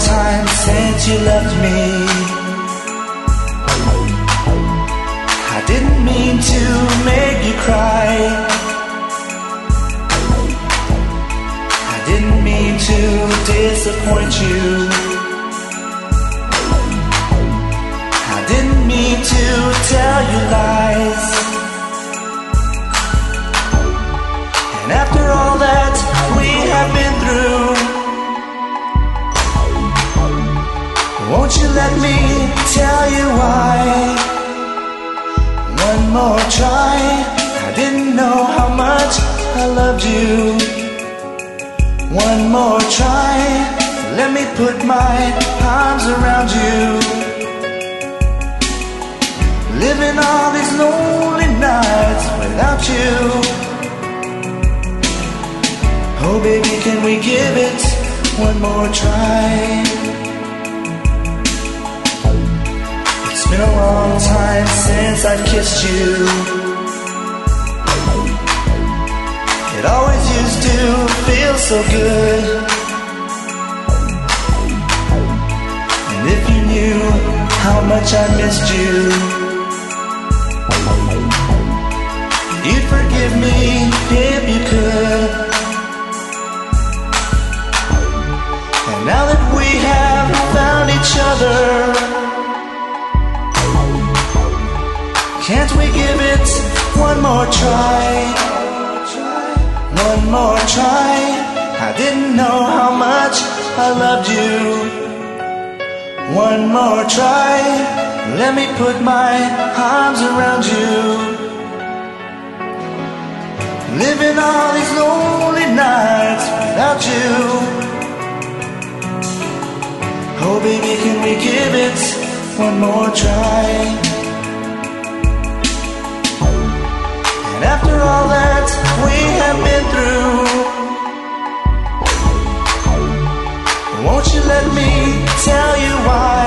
time since you left me. I didn't mean to make you cry. I didn't mean to disappoint you. I didn't mean to tell you lies. And after all that we have been through, won't you let me tell you why? One more try. I didn't know how much I loved you. One more try. Let me put my arms around you. Living all these lonely nights without you. Oh baby, can we give it one more try? It's been a long time since I kissed you. It always used to feel so good. And if you knew how much I missed you, you'd forgive me if you could. And now that we have found each other, can't we give it one more try? One more try. I didn't know how much I loved you. One more try. Let me put my arms around you. Living all these lonely nights without you. Oh baby, can we give it one more try? And after all that we have been through, won't you let me tell you why?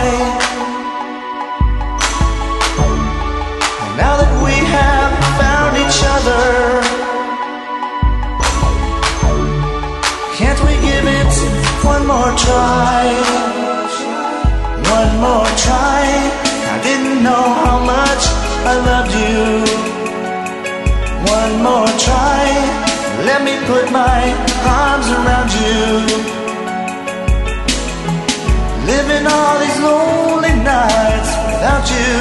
And now that we have found each other, can't we give it one more try? One more try. I didn't know how much I loved you. One more try. Let me put my arms around you. Living all these lonely nights without you.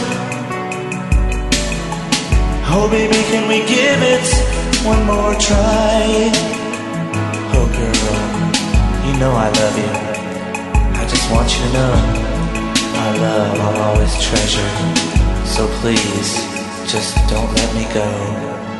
Oh baby, can we give it one more try? Oh girl, you know I love you. I just want you to know our love I'll always treasure. So please, just don't let me go.